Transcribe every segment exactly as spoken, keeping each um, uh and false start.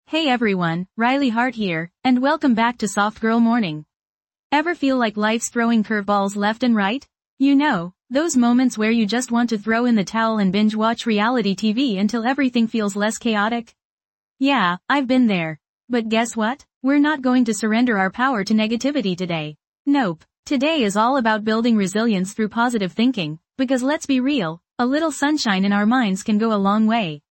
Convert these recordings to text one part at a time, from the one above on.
Hey everyone, Riley Hart here, and welcome back to Soft Girl Morning. Ever feel like life's throwing curveballs left and right? You know, those moments where you just want to throw in the towel and binge watch reality T V until everything feels less chaotic? Yeah, I've been there. But guess what? We're not going to surrender our power to negativity today. Nope. Today is all about building resilience through positive thinking, because let's be real, a little sunshine in our minds can go a long way.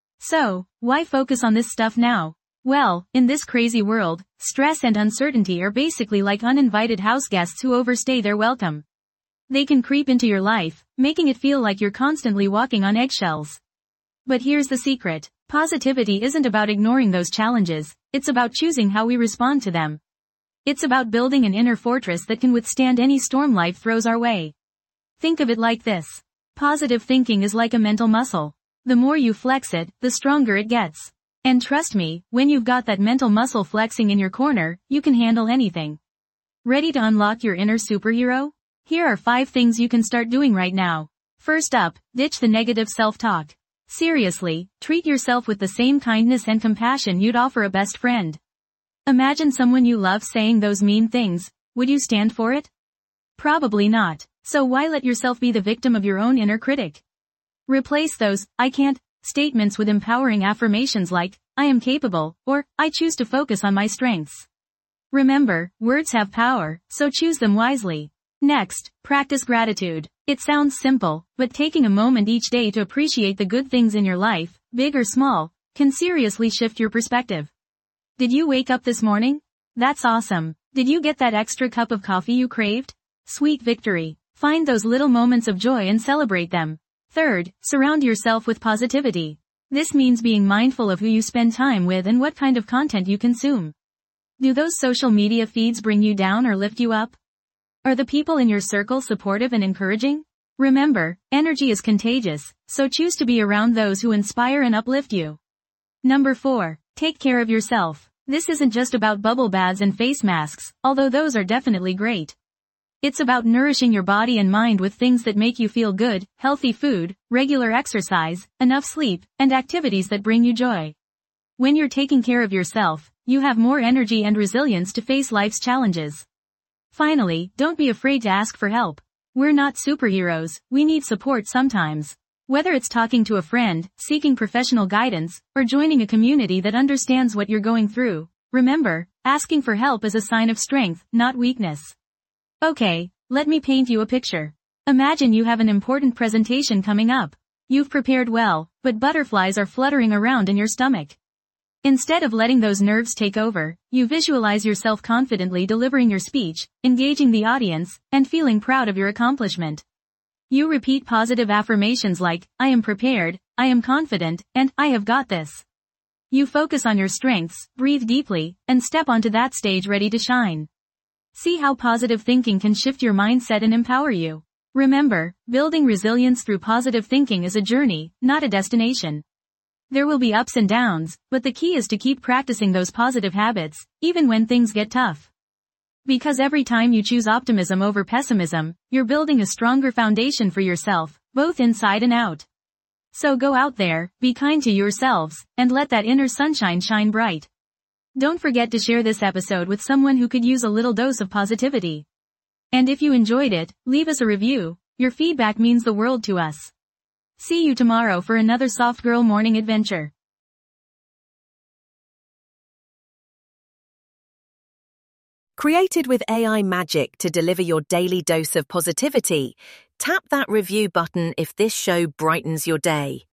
So, why focus on this stuff now? Well, in this crazy world, stress and uncertainty are basically like uninvited house guests who overstay their welcome. They can creep into your life, making it feel like you're constantly walking on eggshells. But here's the secret. Positivity isn't about ignoring those challenges, it's about choosing how we respond to them. It's about building an inner fortress that can withstand any storm life throws our way. Think of it like this. Positive thinking is like a mental muscle. The more you flex it, the stronger it gets. And trust me, when you've got that mental muscle flexing in your corner, you can handle anything. Ready to unlock your inner superhero? Here are five things you can start doing right now. First up, ditch the negative self-talk. Seriously, treat yourself with the same kindness and compassion you'd offer a best friend. Imagine someone you love saying those mean things. Would you stand for it? Probably not. So why let yourself be the victim of your own inner critic? Replace those, I can't, statements with empowering affirmations like, I am capable, or, I choose to focus on my strengths. Remember, words have power, so choose them wisely. Next, practice gratitude. It sounds simple, but taking a moment each day to appreciate the good things in your life, big or small, can seriously shift your perspective. Did you wake up this morning? That's awesome. Did you get that extra cup of coffee you craved? Sweet victory. Find those little moments of joy and celebrate them. Third, surround yourself with positivity. This means being mindful of who you spend time with and what kind of content you consume. Do those social media feeds bring you down or lift you up? Are the people in your circle supportive and encouraging? Remember, energy is contagious, so choose to be around those who inspire and uplift you. Number four, take care of yourself. This isn't just about bubble baths and face masks, although those are definitely great. It's about nourishing your body and mind with things that make you feel good, healthy food, regular exercise, enough sleep, and activities that bring you joy. When you're taking care of yourself, you have more energy and resilience to face life's challenges. Finally, don't be afraid to ask for help. We're not superheroes, we need support sometimes. Whether it's talking to a friend, seeking professional guidance, or joining a community that understands what you're going through, remember, asking for help is a sign of strength, not weakness. Okay, let me paint you a picture. Imagine you have an important presentation coming up. You've prepared well, but butterflies are fluttering around in your stomach. Instead of letting those nerves take over, you visualize yourself confidently delivering your speech, engaging the audience, and feeling proud of your accomplishment. You repeat positive affirmations like, I am prepared, I am confident, and I have got this. You focus on your strengths, breathe deeply, and step onto that stage ready to shine. See how positive thinking can shift your mindset and empower you. Remember, building resilience through positive thinking is a journey, not a destination. There will be ups and downs, but the key is to keep practicing those positive habits, even when things get tough. Because every time you choose optimism over pessimism, you're building a stronger foundation for yourself, both inside and out. So go out there, be kind to yourselves, and let that inner sunshine shine bright. Don't forget to share this episode with someone who could use a little dose of positivity. And if you enjoyed it, leave us a review. Your feedback means the world to us. See you tomorrow for another Soft Girl Morning adventure. Created with A I magic to deliver your daily dose of positivity, tap that review button if this show brightens your day.